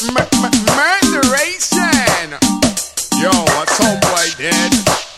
Murderation. Yo, what's some boy dead?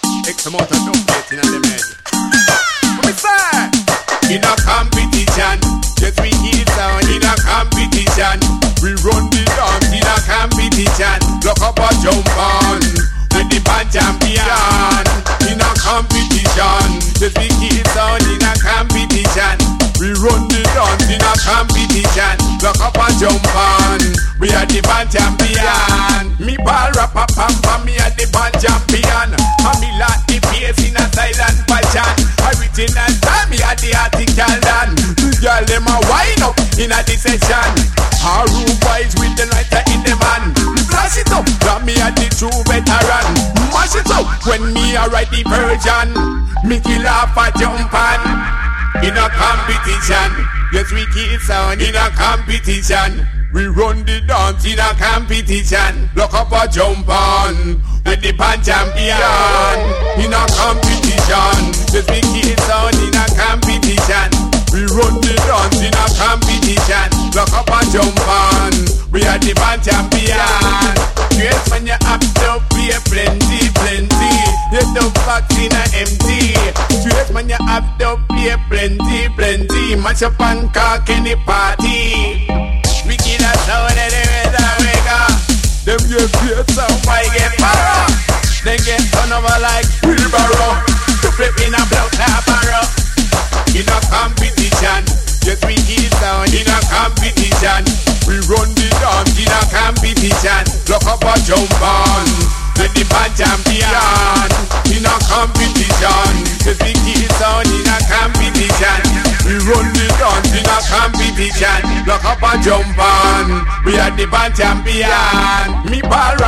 X amount of dumb getting on them head. What me say? In a competition, yes we hear sound in a competition. We run the dance in a competition. Lock up a jump on with the band champion. In a competition, yes we hear sound in a competition. We run the dance in a competition. Lock up a jump on. We are the band champion. Me ball rap a pam pam. Me are the band champion. And me like the pace in a silent fashion. Original time. Me are the article done. The girl them a wind up in a the session. Our room boys with the lighter in the van. Flash it up. Got me are the true veteran. Mash it up when me a write the version. Me kill off a jump on. In a competition, yes we keep sound in a competition. We run the dance in a competition. Lock up a jump on with the band champion. In a competition, yes we keep sound in a competition. We run the dance in a competition. Lock up a jump on, we are the band champion. Yes, when you have to play plenty, plenty. You don't box in a empty. Yes, when you have to play plenty, plenty. Mash up and cock any party. We get a sound and they raise a wake up. Them get great sound, why get power? Then get turn over like wheelbarrow. To flip in a block like barrow. In a competition, yes we hear sound in a competition. We run the dance in a competition. Lock up a jump on with the band champion. In a competition, yes we hear sound in a competition. We run the dance in a competition. Lock up a jump on, we are the band champion. Me ball